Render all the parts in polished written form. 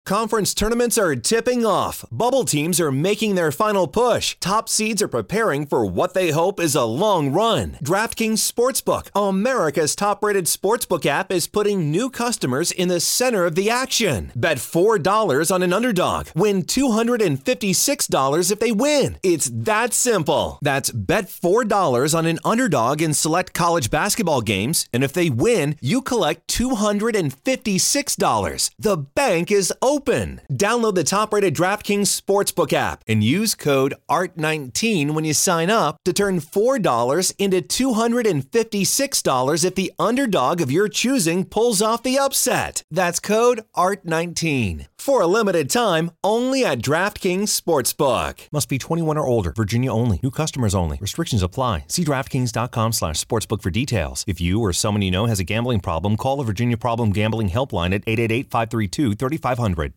Conference tournaments are tipping off. Bubble teams are making their final push. Top seeds are preparing for what they hope is a long run. DraftKings Sportsbook, America's top-rated sportsbook app, is putting new customers in the center of the action. Bet $4 on an underdog. Win $256 if they win. It's that simple. That's bet $4 on an underdog in select college basketball games, and if they win, you collect $256. The bank is open. Download the top-rated DraftKings Sportsbook app and use code ART19 when you sign up to turn $4 into $256 if the underdog of your choosing pulls off the upset. That's code ART19. For a limited time, only at DraftKings Sportsbook. Must be 21 or older. Virginia only. New customers only. Restrictions apply. See DraftKings.com/sportsbook for details. If you or someone you know has a gambling problem, call the Virginia Problem Gambling Helpline at 888-532-3500.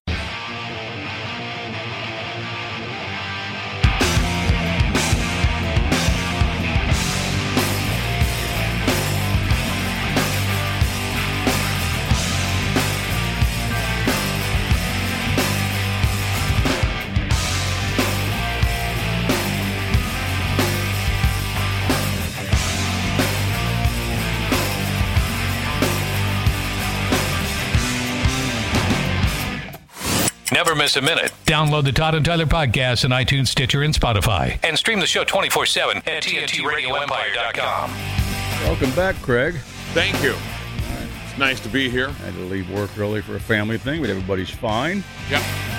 Never miss a minute. Download the Todd and Tyler podcast on iTunes, Stitcher, and Spotify. And stream the show 24/7 at TNTRadioEmpire.com. Welcome back, Craig. Thank you. It's nice to be here. I had to leave work early for a family thing, but everybody's fine. Yep.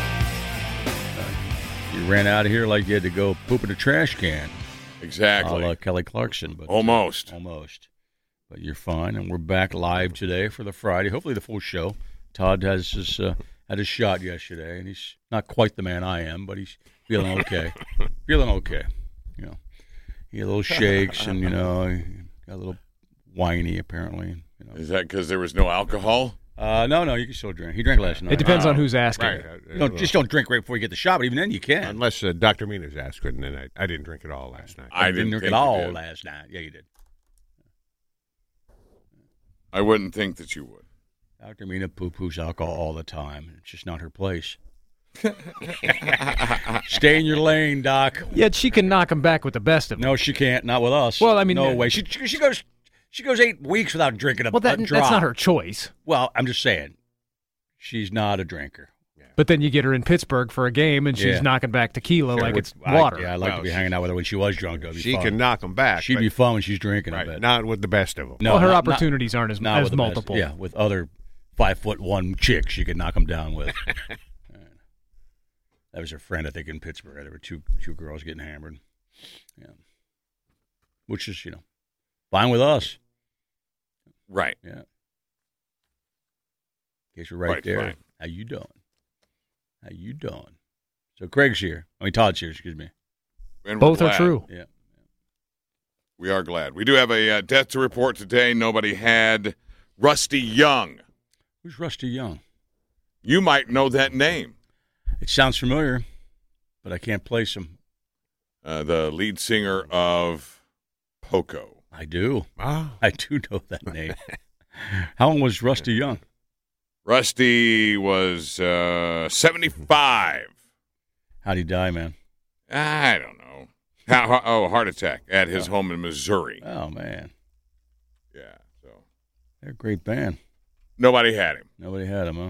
You ran out of here like you had to go poop in a trash can. Exactly. A la Kelly Clarkson. But Almost. But you're fine, and we're back live today for the Friday. Hopefully the full show. Todd has his... had a shot yesterday, and he's not quite the man I am, but he's feeling okay. You know, he had little shakes, and he got a little whiny apparently. Is that because there was no alcohol? No, you can still drink. He drank last night. It depends on who's asking. Right. Just don't drink right before you get the shot, but even then you can. Unless Dr. Mina's asked, and then I didn't drink it all last night. I didn't drink it all last night. Yeah, you did. I wouldn't think that you would. Dr. Mina poo-poos alcohol all the time. It's just not her place. Stay in your lane, Doc. Yet she can knock him back with the best of them. No, she can't. Not with us. Well, I mean, no way. She goes 8 weeks without drinking a drop. That's not her choice. Well, I'm just saying, she's not a drinker. But then you get her in Pittsburgh for a game, and she's knocking back tequila like it's water. I'd like to be hanging out with her when she was drunk. She can knock them back. She'd be fun when she's drinking. Right, I bet. not with the best of them. No, well, her opportunities aren't as multiple. Yeah, with other 5'1" chicks, you could knock them down with. That was her friend, I think, in Pittsburgh. There were two girls getting hammered. Yeah, which is fine with us. Right. Yeah. In case you're right there. Fine. How you doing? So Craig's here. Todd's here, excuse me. And both are true. Yeah. We are glad. We do have a death to report today. Nobody had Rusty Young. Who's Rusty Young? You might know that name. It sounds familiar, but I can't place him. The lead singer of Poco. I do. Oh. I do know that name. How long was Rusty Young? Rusty was 75. How'd he die, man? I don't know. Heart attack at his home in Missouri. Oh, man. Yeah. So they're a great band. Nobody had him. Nobody had him, huh?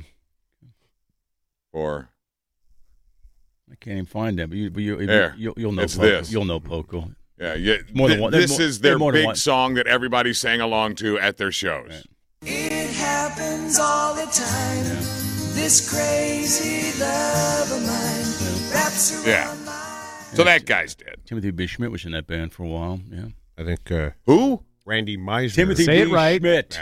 Or I can't even find them. But you'll know. It's Poco. this. You'll know Poco. Yeah. More than one. This is their big song that everybody sang along to at their shows. Right. It happens all the time. This crazy love of mine wraps around my... So that guy's dead. Timothy B. Schmidt was in that band for a while. Yeah. I think who? Randy Meisner. Timothy Say B. it right. Schmidt.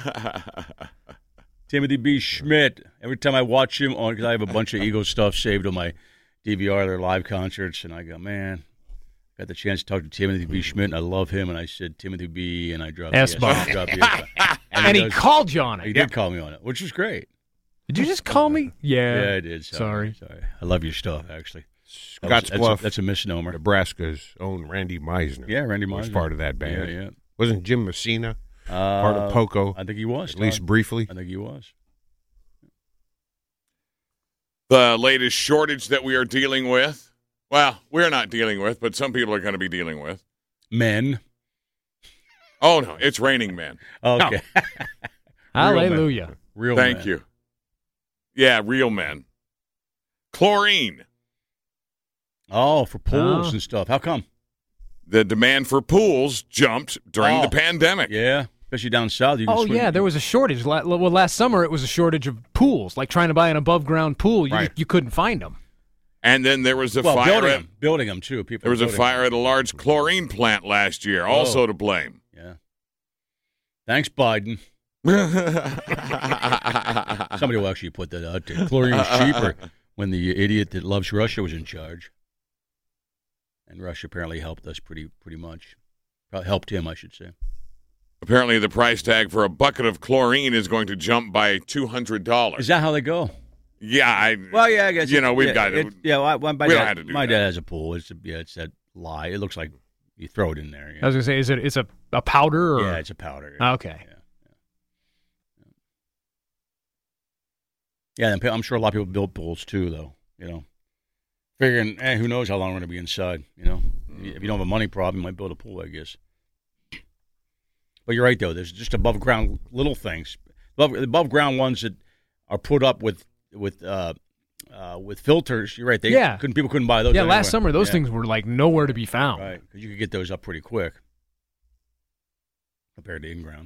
Timothy B. Schmidt. Every time I watch him on, because I have a bunch of Eagles stuff saved on my DVR, their live concerts, and I go, man, got the chance to talk to Timothy B. Schmidt, and I love him, and I said Timothy B. and I dropped S-bomb. And he called you on it. He did call me on it, which was great. Did you just call me? Yeah. Yeah, I did. Sorry. I love your stuff, actually. Scottsbluff. That's a misnomer. Nebraska's own Randy Meisner. Yeah, Randy Meisner was part of that band. Yeah. Wasn't Jim Messina part of Poco? I think he was. At least briefly. I think he was. The latest shortage that we are dealing with. Well, we're not dealing with, but some people are going to be dealing with. Men. Oh, no, it's raining men. Okay. Hallelujah. Real Thank men. you. Yeah, real men. Chlorine. Oh, for pools and stuff. How come? The demand for pools jumped during the pandemic. Yeah, especially down south. You can swim. Yeah, there was a shortage. Last summer it was a shortage of pools. Like trying to buy an above-ground pool, you couldn't find them. And then there was a fire. Building them too. People. There was a fire at a large chlorine plant last year, also to blame. Yeah. Thanks, Biden. Somebody will actually put that out there. Chlorine was cheaper when the idiot that loves Russia was in charge. And Russia apparently helped us pretty much. Helped him, I should say. Apparently, the price tag for a bucket of chlorine is going to jump by $200. Is that how they go? Yeah. I guess. We've got it. Yeah, we don't have to do my that. dad has a pool. It's that lie. It looks like you throw it in there. I was going to say, it's a powder? Or? Yeah, it's a powder. Yeah. Okay. Yeah, and I'm sure a lot of people build pools too, though. Figuring, who knows how long we're going to be inside. If you don't have a money problem, you might build a pool, I guess. But you're right, though. There's just above ground little things, above ground ones that are put up with filters. You're right. People couldn't buy those. Yeah, anywhere. last summer those things were like nowhere to be found. Right, because you could get those up pretty quick compared to in ground.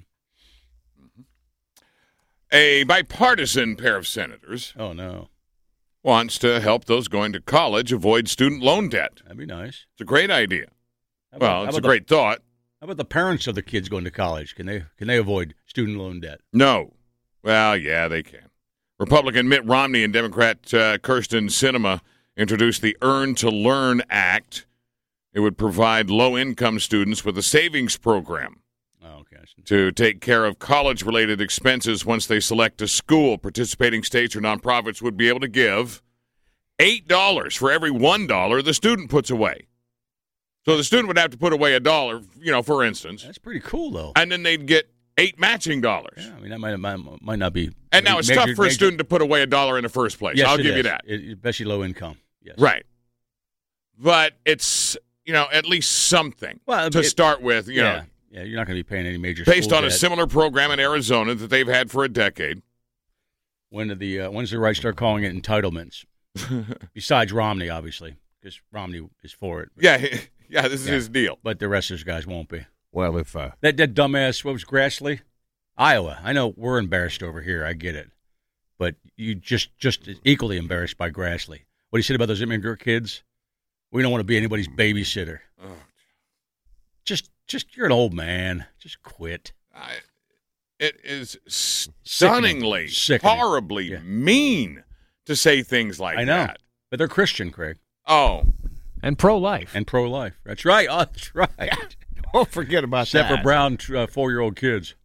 A bipartisan pair of senators. Oh no. Wants to help those going to college avoid student loan debt. That'd be nice. It's a great idea. It's a great thought. How about the parents of the kids going to college? Can they avoid student loan debt? No. Well, yeah, they can. Republican Mitt Romney and Democrat Kyrsten Sinema introduced the Earn to Learn Act. It would provide low-income students with a savings program to take care of college-related expenses once they select a school. Participating states or nonprofits would be able to give $8 for every $1 the student puts away. So the student would have to put away $1, for instance. That's pretty cool, though. And then they'd get 8 matching dollars. Yeah, I mean, that might not be. And now it's tough for a student to put away $1 in the first place. Yes, I'll give you that. Especially low income. Yes. Right. But it's, at least something to start with. Yeah, you're not going to be paying any major based school on debt. a similar program in Arizona that they've had for a decade. When's the right start calling it entitlements? Besides Romney, obviously, because Romney is for it. This is his deal. But the rest of those guys won't be. Well, if that dumbass, what was Grassley? Iowa. I know we're embarrassed over here. I get it. But you just equally embarrassed by Grassley. What he said about those immigrant kids? We don't want to be anybody's babysitter. Oh. Just you're an old man. Just quit. It is stunningly, horribly mean to say things like that. I know. But they're Christian, Craig. Oh. And pro-life. That's right. Oh, that's right. Don't forget about Except that. for brown 4-year-old kids.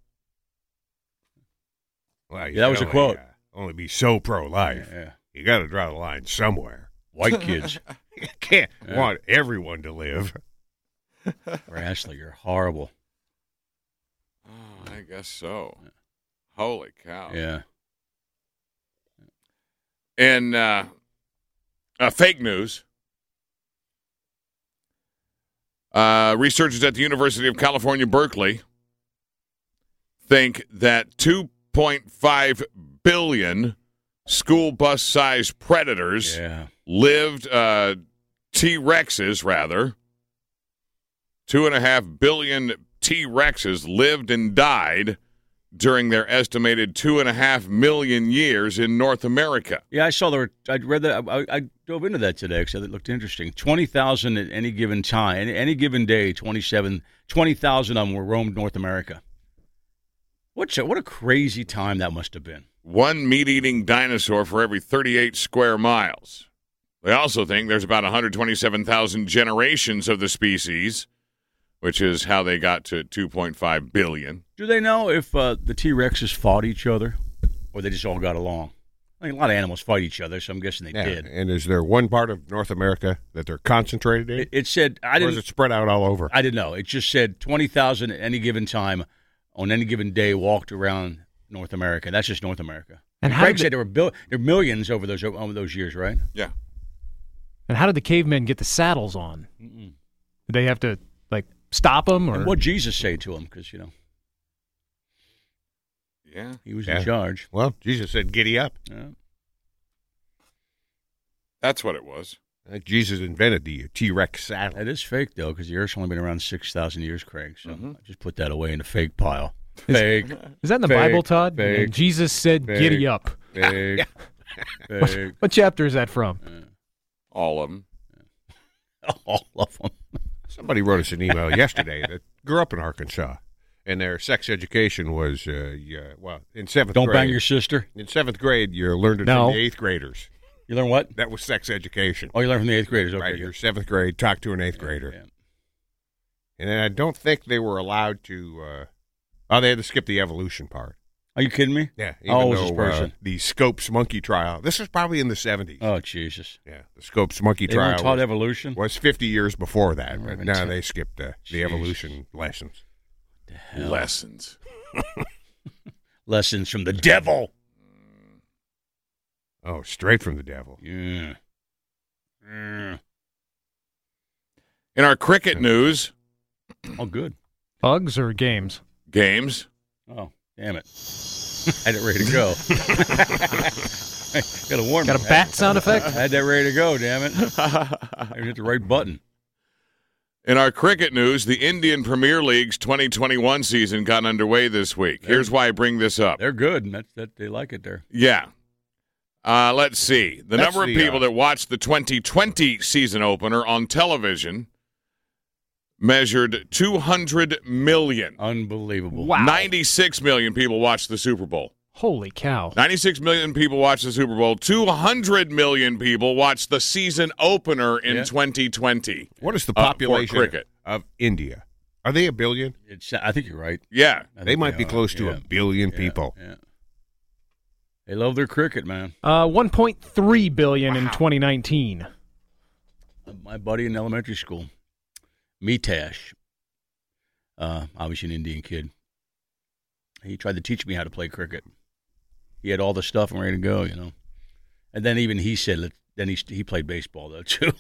Well, that was a quote. Only be so pro-life. Yeah. You got to draw the line somewhere. White kids. You can't want everyone to live. Grassley, you're horrible. Oh, I guess so. Holy cow. Yeah. And fake news. Researchers at the University of California, Berkeley think that 2.5 billion school bus-sized predators lived, T-Rexes, rather. 2.5 billion T-Rexes lived and died during their estimated 2.5 million years in North America. Yeah, I read that. I dove into that today because it looked interesting. 20,000 at any given time, any given day, 20,000 of them were roamed North America. What a crazy time that must have been. One meat-eating dinosaur for every 38 square miles. They also think there's about 127,000 generations of the species, which is how they got to 2.5 billion. Do they know if the T-Rexes fought each other or they just all got along? I mean, a lot of animals fight each other, so I'm guessing they did. And is there one part of North America that they're concentrated in? It said, or is it spread out all over? I didn't know. It just said 20,000 at any given time on any given day walked around North America. That's just North America. And Craig said there were millions over those years, right? Yeah. And how did the cavemen get the saddles on? Did they have to stop them, or and what Jesus say to them? Because Yeah. he was in charge. Well, Jesus said, "Giddy up." Yeah. That's what it was. Jesus invented the T-Rex saddle. That is fake though, because the Earth's only been around 6,000 years, Craig. So I just put that away in the fake pile. Fake. Is that in the Fake, Bible, Todd? fake, And Jesus said, fake. "Giddy up." Fake. Fake. What chapter is that from? All of them. All of them. Somebody wrote us an email yesterday that grew up in Arkansas, and their sex education was, in seventh Don't grade. bang your sister. In seventh grade, you learned it No. from the eighth graders. You learn what? That was sex education. Oh, you learn from the 8th graders. Okay. Right, your seventh grade, talk to an eighth grader. Yeah. And then I don't think they were allowed to, they had to skip the evolution part. Are you kidding me? Yeah. How old was this person? The Scopes monkey trial, this was probably in the 70s. Oh, Jesus. Yeah, the Scopes monkey They trial weren't taught was, evolution? was 50 years before that, Oh, but right. now they skipped the Jesus. evolution lessons. Lessons. Lessons from the devil. Oh, straight from the devil. Yeah. In our cricket news, Oh, good. Bugs or games? games. Oh, damn it. I had it ready to go. Got to warn me. Got a bat sound effect? I had that ready to go, damn it. I hit the right button. In our cricket news, the Indian Premier League's 2021 season got underway this week. Here's why I bring this up. They're good. And that they like it there. Yeah. Let's see. The That's number of the, people that watched the 2020 season opener on television measured 200 million. Unbelievable. Wow. 96 million people watched the Super Bowl. Holy cow. 96 million people watched the Super Bowl. 200 million people watched the season opener in 2020. What is the for population cricket. of India? Are they a billion? I think you're right. Yeah. I think They might be are. close to Yeah. a billion Yeah, people. Yeah. They love their cricket, man. 1.3 billion in 2019. My buddy in elementary school, Mitash, obviously an Indian kid, he tried to teach me how to play cricket. He had all the stuff and ready to go, And then even he said, then he played baseball, though, too.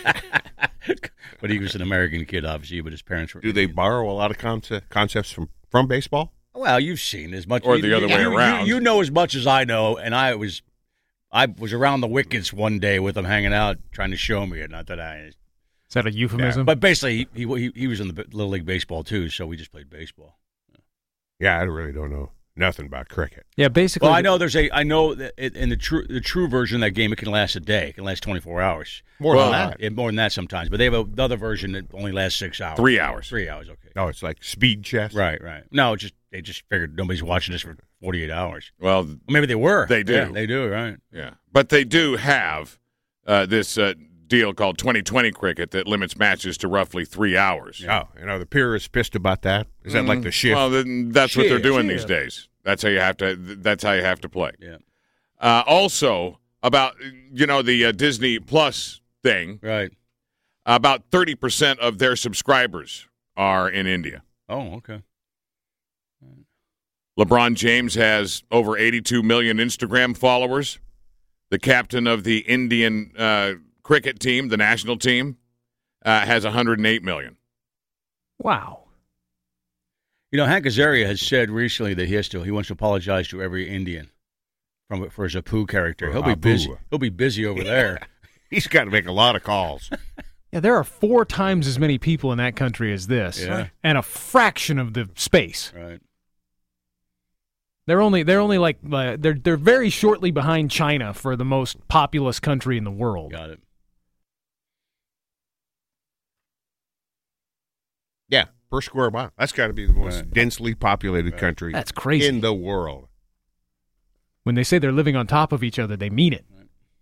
But he was an American kid, obviously, but his parents were Do they Indian. borrow a lot of concepts from baseball? Well, you've seen as much. Or the other way around. You know as much as I know, and I was around the wickets one day with him hanging out, trying to show me it. Not that Is that a euphemism? but basically he was in the Little League baseball too, so we just played baseball. Yeah, I really don't know nothing about cricket. Yeah, basically. Well, I know that in the true version of that game, it can last a day. It can last 24 hours. More than that. More than that sometimes. But they have another version that only lasts 6 hours. 3 hours. 3 hours, okay. No, it's like speed chess. Right. No, they just figured nobody's watching this for 48 hours. Well, Or maybe they were. They do. Yeah, they do, right. yeah. But they do have this deal called 2020 cricket that limits matches to roughly 3 hours. Oh, the purists pissed about that? Is that like the shift? Well, then that's what they're doing these Shift. days. That's how you have to play. Yeah. Also, about the Disney Plus thing, Right. about 30% of their subscribers are in India. Oh, okay. LeBron James has over 82 million Instagram followers. The captain of the Indian cricket team, the national team, has 108 million. Wow. Hank Azaria has said recently that he wants to apologize to every Indian for his Apu character. He'll be Apu. busy. He'll be busy over there. He's got to make a lot of calls. Yeah, there are 4 times as many people in that country as this, Yeah. and a fraction of the space. Right. They're only like they're very shortly behind China for the most populous country in the world. Got it. Yeah, per square mile. That's got to be the most densely populated country That's crazy. in the world. When they say they're living on top of each other, they mean it.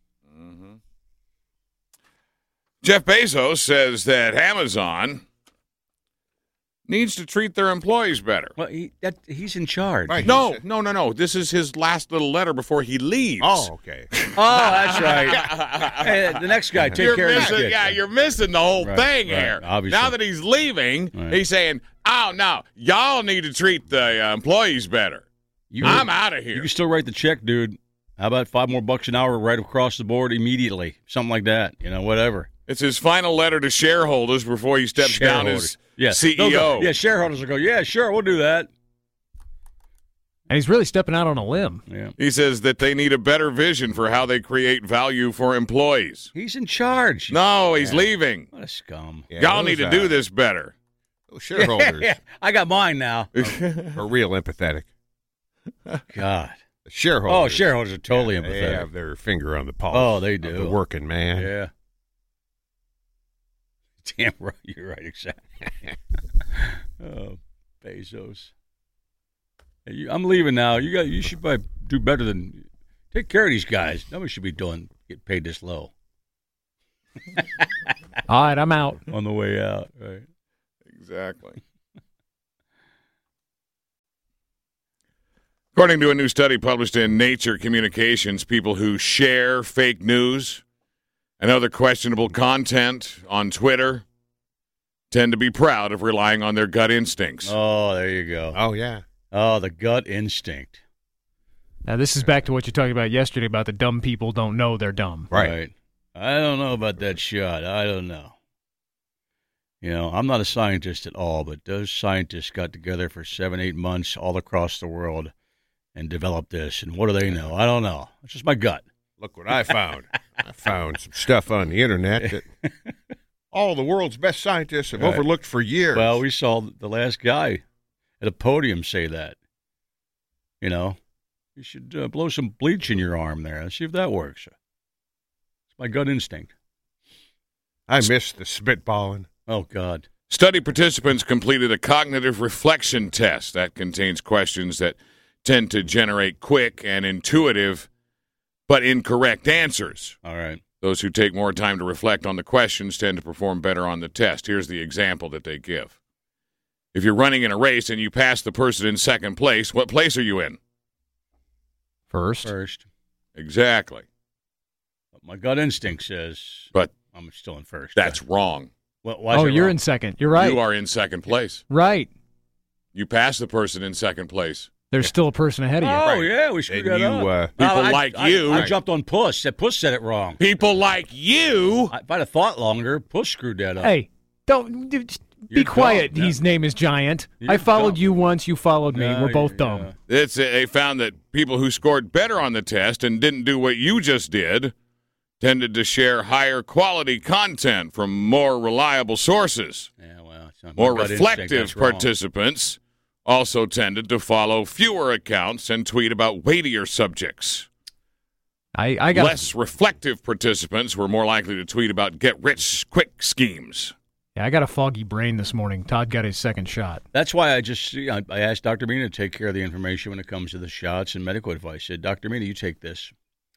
Jeff Bezos says that Amazon needs to treat their employees better. Well, he's in charge. Right. No. This is his last little letter before he leaves. Oh, okay. Oh, that's right. Hey, the next guy, take care of this kid. Yeah, you're missing the whole Right, thing right, here. obviously. Now that he's leaving, Right. he's saying, "Oh no, y'all need to treat the employees better. I'm out of You here." can still write the check, dude. How about $5 more an hour right across the board immediately? Something like that. Whatever. It's his final letter to shareholders before he steps down as CEO. Yeah, shareholders will go, yeah, sure, we'll do that. And he's really stepping out on a limb. Yeah. He says that they need a better vision for how they create value for employees. He's in charge. No, he's leaving. What a scum. Yeah, Y'all those, need to do this better. those shareholders Yeah, I got mine now. are real empathetic. God. The shareholders. Oh, shareholders are totally They empathetic. have their finger on the pulse. Oh, they of do. the working man. Yeah. Damn right. You're right, exactly. Oh, Bezos. Hey, I'm leaving now. You should probably do better than take care of these guys. Nobody should be getting paid this low All right, I'm out. on the way out. Right. Exactly. According to a new study published in Nature Communications, people who share fake news and other questionable content on Twitter tend to be proud of relying on their gut instincts. Oh, there you go. Oh, yeah. Oh, the gut instinct. Now, this is back to what you talked about yesterday about the dumb people don't know they're dumb. Right. I don't know about that shot. I don't know. I'm not a scientist at all, but those scientists got together for 7-8 months all across the world and developed this. And what do they know? I don't know. It's just my gut. Look what I found. I found some stuff on the internet that all the world's best scientists have Right. overlooked for years. Well, we saw the last guy at a podium say that. You should blow some bleach in your arm there and see if that works. It's my gut instinct. I missed the spitballing. Oh, God. Study participants completed a cognitive reflection test that contains questions that tend to generate quick and intuitive but incorrect answers. All right. Those who take more time to reflect on the questions tend to perform better on the test. Here's the example that they give. If you're running in a race and you pass the person in second place, what place are you in? First. Exactly. But my gut instinct says But I'm still in first. that's wrong. Why is Oh, it you're wrong? in second. You're right. You are in second place. Right. You pass the person in second place. There's still a person ahead of you. Oh, yeah, we screwed And that you, up. People like you. I jumped on Puss. That Puss said it wrong. People like you. If I'd have thought longer, Puss screwed that up. Hey, just be You're quiet. dumb. His name is Giant. You're I followed dumb. you once. You followed me. No, We're both yeah. dumb. They found that people who scored better on the test and didn't do what you just did tended to share higher quality content from more reliable sources. Yeah, well, it's not More my gut instinct, reflective that's wrong. participants also tended to follow fewer accounts and tweet about weightier subjects. I got Less reflective participants were more likely to tweet about get-rich-quick schemes. I got a foggy brain this morning. Todd got his second shot. That's why I asked Dr. Mina to take care of the information when it comes to the shots and medical advice. I said, Dr. Mina, you take this.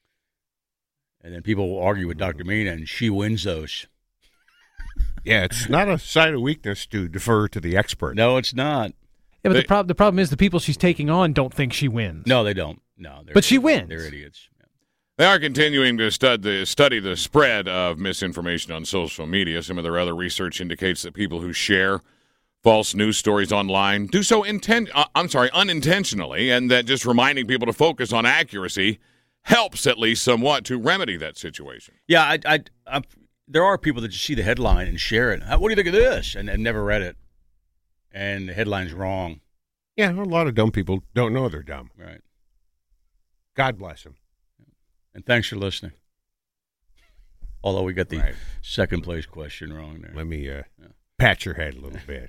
And then people will argue with Dr. Mina, and she wins those. Yeah, it's not a sign of weakness to defer to the expert. No, it's not. Yeah, but They- the problem is the people she's taking on don't think she wins. No, they don't. No, they're But she wins. They're idiots. They are continuing to study the spread of misinformation on social media. Some of their other research indicates that people who share false news stories online do so unintentionally, and that just reminding people to focus on accuracy helps at least somewhat to remedy that situation. Yeah, there are people that just see the headline and share it. What do you think of this? And never read it. And the headline's wrong. Yeah, a lot of dumb people don't know they're dumb. Right. God bless them. And thanks for listening. Although we got the Right. second place question wrong there. Let me pat your head a little bit.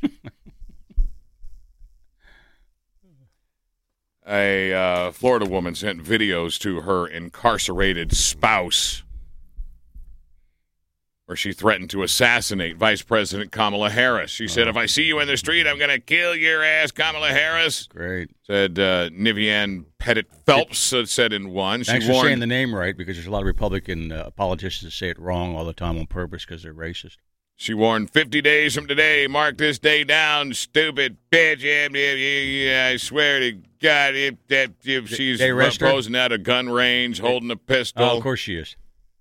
A Florida woman sent videos to her incarcerated spouse where she threatened to assassinate Vice President Kamala Harris. She said, if I see you in the street, I'm going to kill your ass, Kamala Harris. Great. Said Nivian Pettit Phelps said in one. Thanks She for saying warned, the name right, because there's a lot of Republican politicians that say it wrong all the time on purpose because they're racist. she warned, 50 days from today, mark this day down, stupid bitch. Yeah, I swear to God, if she's they arrest her? posing at a gun range, holding a pistol. Oh, of course she is.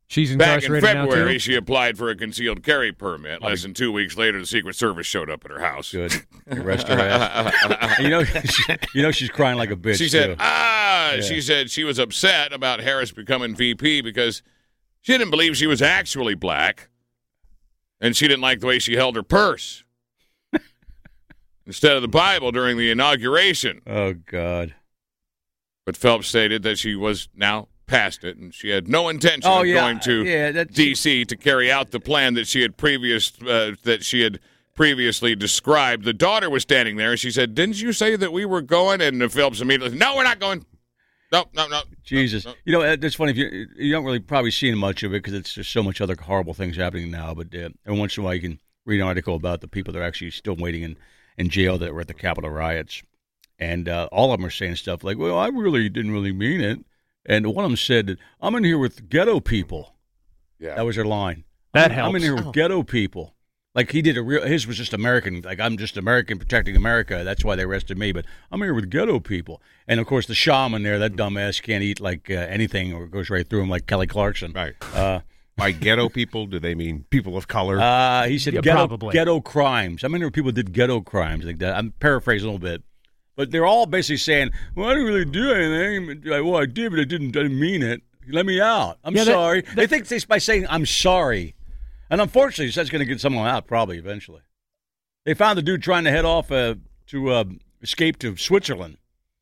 She's Back in incarcerated now, February, too? she applied for a concealed carry permit. Less than 2 weeks later, the Secret Service showed up at her house. Good. Arrest her ass. She's crying like a bitch. She said, too. She said she was upset about Harris becoming VP because she didn't believe she was actually black, and she didn't like the way she held her purse instead of the Bible during the inauguration. Oh, God. But Phelps stated that she was now past it, and she had no intention of going to D.C. to carry out the plan that she had previously described. The daughter was standing there, and she said, "Didn't you say that we were going?" And Phelps immediately said, "No, we're not going. No. Jesus. No. You know, it's funny. You don't really probably see much of it because it's just so much other horrible things happening now. But every once in a while you can read an article about the people that are actually still waiting in jail that were at the Capitol riots. And all of them are saying stuff like, well, I really didn't really mean it. And one of them said, I'm in here with ghetto people. Yeah. That was her line. That helps. I'm in here with ghetto people. Like he did his was just American. Like I'm just American protecting America. That's why they arrested me. But I'm here with ghetto people. And of course the shaman there, that dumbass can't eat like anything or goes right through him like Kelly Clarkson. Right. By ghetto people, do they mean people of color? He said probably. ghetto crimes. I mean, there were people who did ghetto crimes like that. I'm paraphrasing a little bit. But they're all basically saying, well, I didn't really do anything. Well, I did, but I didn't mean it. Let me out. I'm sorry. They think by saying, I'm sorry. And unfortunately, that's going to get someone out probably eventually. They found the dude trying to head off to escape to Switzerland.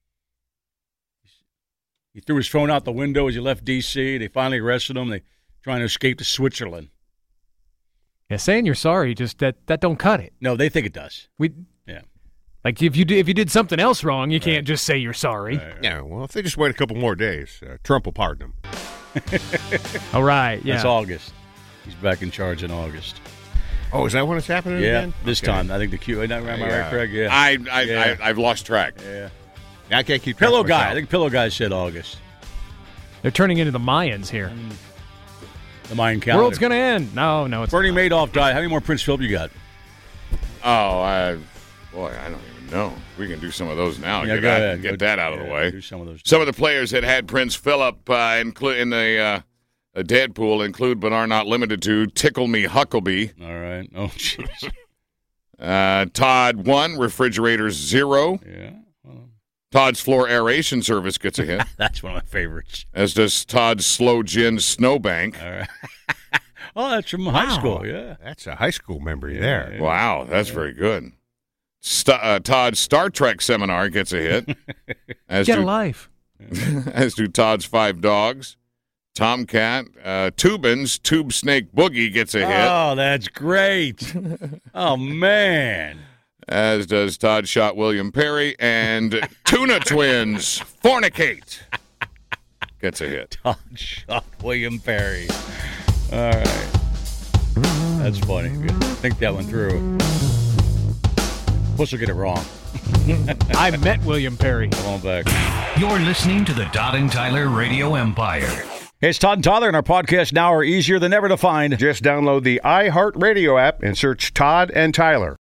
He threw his phone out the window as he left D.C. They finally arrested him. They trying to escape to Switzerland. Yeah, saying you're sorry, just that don't cut it. No, they think it does. Like if you did something else wrong, you can't just say you're sorry. Right. Yeah, well, if they just wait a couple more days, Trump will pardon them. All right, yeah. That's August. He's back in charge in August. Oh, is that when it's happening again? This time. I think the Q. Am I right, Craig? Yeah. I've lost track. Yeah. I can't keep track Pillow of Guy. myself. I think Pillow Guy said August. They're turning into the Mayans here. The Mayan calendar. World's gonna end. No, it's Bernie not. Madoff died. How many more Prince Philip you got? I don't even know. We can do some of those now. Yeah, Get that out of the way. Do some of those. Some of the players that had Prince Philip in the Deadpool include, but are not limited to, Tickle Me Huckabee. All right. Oh, jeez. Todd 1, Refrigerators 0. Yeah. Todd's Floor Aeration Service gets a hit. That's one of my favorites. As does Todd's Slow Gin Snowbank. All right. Oh, that's from high school. Yeah. That's a high school memory there. Yeah. Wow, that's very good. Todd's Star Trek Seminar gets a hit. Get a life. As do Todd's 5 Dogs. Tomcat. Tubin's Tube Snake Boogie gets a hit. Oh, that's great. Oh, man. As does Todd Shot William Perry. And Tuna Twins Fornicate gets a hit. Todd Shot William Perry. All right. That's funny. Think that one through. Plus, we'll get it wrong. I met William Perry. Come on back. You're listening to the Todd and Tyler Radio Empire. Hey, it's Todd and Tyler, and our podcasts now are easier than ever to find. Just download the iHeartRadio app and search Todd and Tyler.